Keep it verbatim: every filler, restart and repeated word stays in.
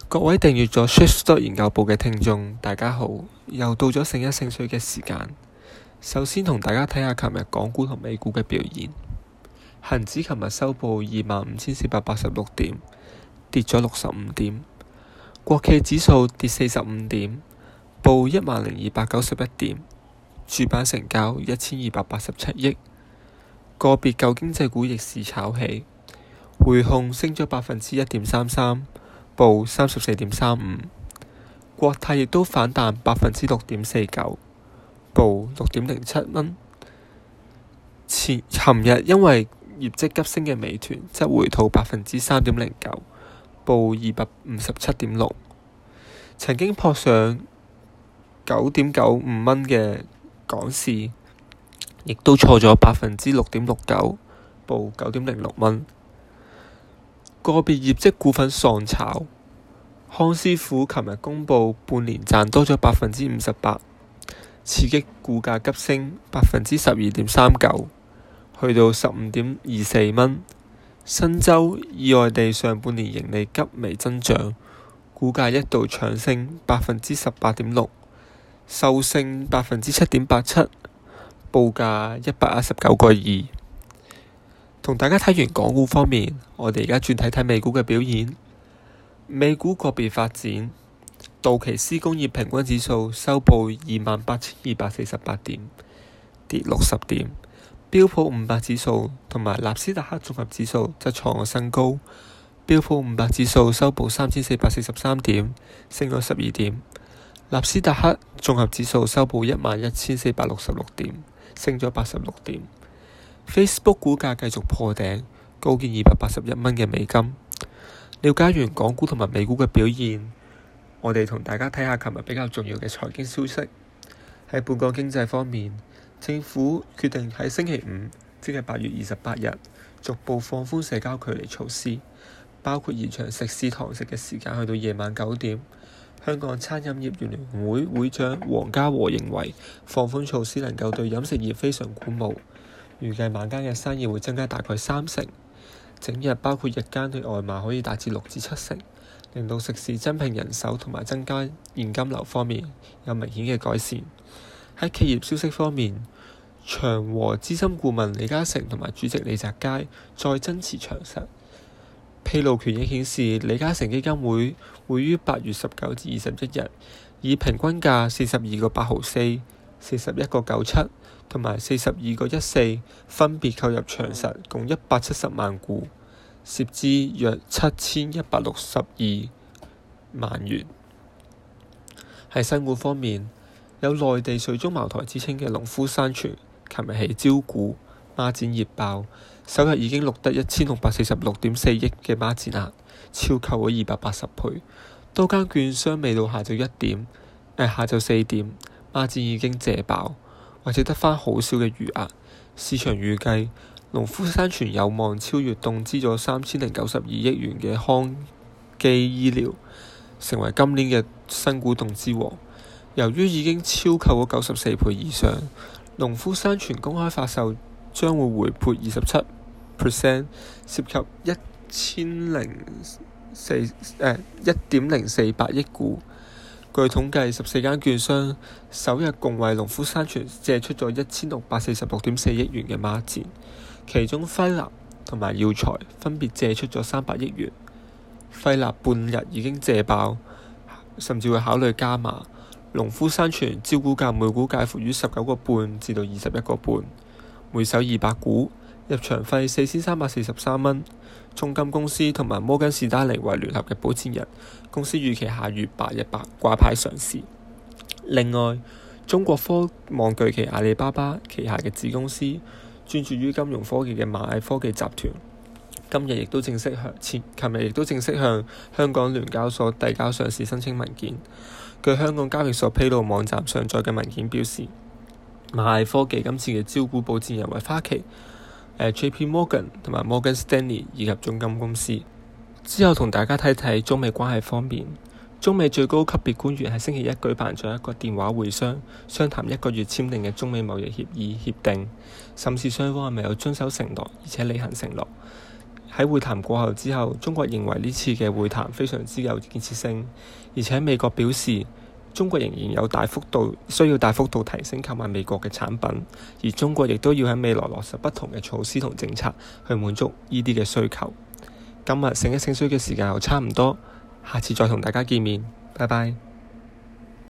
各位訂閱咗 Shifts 研究部嘅聽眾，大家好，又到咗醒一醒水嘅時間。首先同大家睇下琴日港股同美股嘅表現。恒指琴日收報二萬五千四百八十六點，跌咗六十五點。國企指數跌四十五點，報一萬零二百九十一點。主板成交一千二百八十七億。個別舊經濟股逆市炒起，匯控升咗百分之一點三三，報三十四點三五。國泰亦都反彈百分之六點四九，報六點零七蚊。前尋日因為業績急升嘅美團則回吐百分之三點零九，報二百五十七點六。曾經撲上九點九五蚊嘅港視，亦都錯咗百分之六點六九，報九點零六蚊。個別業績股份喪炒，康師傅琴日公佈半年賺多咗百分之五十八，刺激股價急升百分之十二點三九，去到十五點二四蚊。新洲意外地上半年盈利急微增長，股價一度搶升百分之十八點六，收升百分之七點八七。報價一百一十九個二。同大家睇完港股方面，我哋而家轉睇睇美股嘅表現。美股個別發展，道瓊斯工業平均指數收報二萬八千二百四十八點，跌六十點。標普五百指數同埋納斯達克綜合指數則創咗新高。標普五百指數收報三千四百四十三點，升咗十二點。納斯達克綜合指數收報一萬一千四百六十六點，升咗八十六點。Facebook 股價繼續破頂，高見二百八十一蚊嘅美金。了解完港股同埋美股嘅表現，我哋同大家睇下琴日比較重要嘅財經消息。喺本港經濟方面，政府決定喺星期五，即係八月二十八日，逐步放寬社交距離措施，包括延長食肆堂食嘅時間去到夜晚九點。香港餐飲業聯會會長黃家和認為，放寬措施能夠對飲食業非常鼓舞，預計晚間嘅生意會增加大概三成，整日包括日間嘅外賣可以達至六至七成，令到食肆增聘人手同埋增加現金流方面有明顯嘅改善。喺企業消息方面，長和資深顧問李嘉誠同埋主席李澤楷再增持長實。披露權益顯示，李嘉誠基金會會於八月十九至二十一日，以平均價四十二個八毫四、四十一個九七同埋四十二個一四分別購入長實共一百七十萬股，涉資約七千一百六十二萬元。喺新股方面，有內地水中茅台之稱嘅農夫山泉，琴日起招股，孖展熱爆。首日已經錄得一千六百四十六點四億嘅孖展額，超購咗二百八十倍。多間券商未到下晝一點，誒下晝四點，孖展已經借爆，或者得返好少嘅餘額。市場預計農夫山泉有望超越動資咗三千零九十二億元嘅康基醫療，成為今年嘅新股動資王。由於已經超購咗九十四倍以上，農夫山泉公開發售將會回撥二十七 percent， 涉及一千零四誒一點零四八億股。據統計，十四間券商首日共為農夫山泉借出咗一千六百四十六點四億元嘅孖展，其中輝立同埋耀才分別借出咗三百億元。輝立半日已經借爆，甚至會考慮加碼。農夫山泉招股價每股介乎於十九個半至到二十一個半，每手二百股，入場費四千三百四十三蚊。中金公司同埋摩根士丹利為聯合嘅保薦人，公司預期下月八日八掛牌上市。另外，中國科網巨企阿里巴巴旗下嘅子公司，專注於金融科技嘅螞蟻科技集團，今日亦都正式向前，琴日亦都正式向香港聯交所遞交上市申請文件。據香港交易所披露網站上載嘅文件表示，螞蟻科技今次嘅招股保薦人為花旗、呃、J P Morgan 同埋 Morgan Stanley 以及中金公司。之後同大家睇睇中美關係方面，中美最高級別官員喺星期一舉辦咗一個電話會商，商談一個月簽訂嘅中美貿易協議協定，審視雙方係咪有遵守承諾，而且履行承諾。 喺會談過後之後，中國認為呢次嘅會談非常之有建設性，而且美國表示中國仍然有大幅度需要大幅度提升購買美國嘅產品，而中國亦都要喺未來落實不同嘅措施同政策去滿足呢啲嘅需求。今日醒一醒水嘅時間又差唔多，下次再同大家見面，拜拜。